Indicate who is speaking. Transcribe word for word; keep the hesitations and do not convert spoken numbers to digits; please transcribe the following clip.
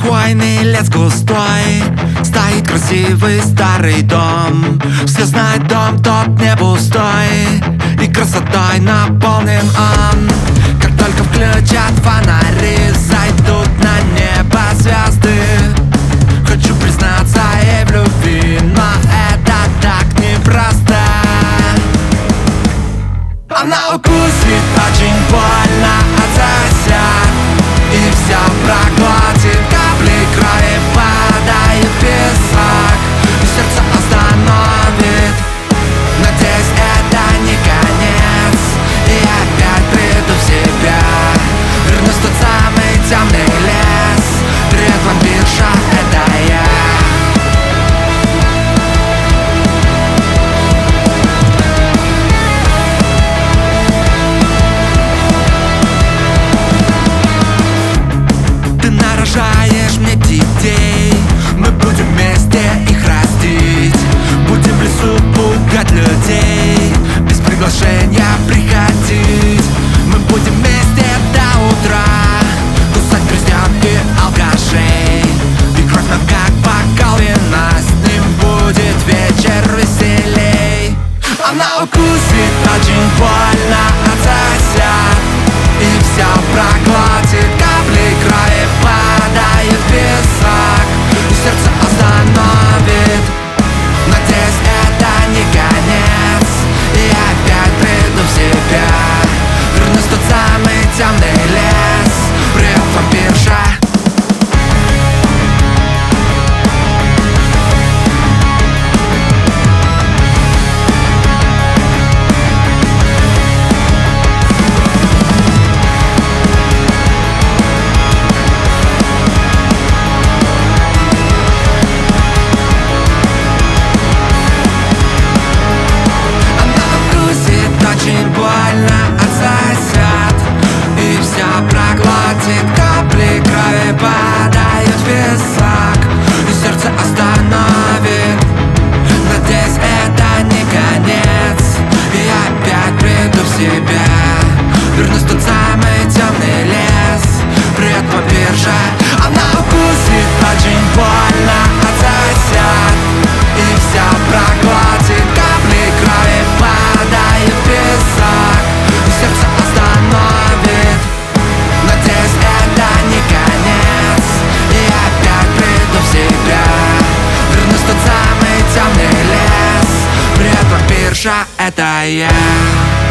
Speaker 1: Хвойный лес густой, стоит красивый старый дом. Все знают, дом тот не пустой, и красотой наполнен он. Как только включат фонари, зайдут на небо звезды. Хочу признаться ей в любви, но это так непросто. Она укусит очень больно, отсосет и все проглотит. Капли крови падает в песок, и сердце остановит. Надеюсь, это не конец, и опять приду в себя. Вернусь в тот самый темный лес. Привет, вампирша, это я. Нарожаешь мне детей, мы будем вместе их растить. Будем в лесу пугать людей, без приглашения приходить. Мы будем вместе до утра кусать крестьян и алкашей. И кровь нам как бокал вина, с ним будет вечер веселей. Она укусит очень больно, отсосет и все проглотит. Капли крови падает в песок, и сердце остановит. Надеюсь, это не конец, и опять приду в себя. Вернусь в тот самый темный лес. Привет, вампирша. Очень больно, отсосет и все проглотит. Капли крови падают в песок, и сердце остановит. Надеюсь, это не конец, и опять приду в себя. Вернусь в тот самый темный лес. Привет, вампирша. Она укусит очень больно, отсосет и все проглотит. Капли крови падают в песок, и сердце остановит. Надеюсь, это не конец, и опять приду в себя. Вернусь в тот самый темный лес. Привет, вампирша, это я.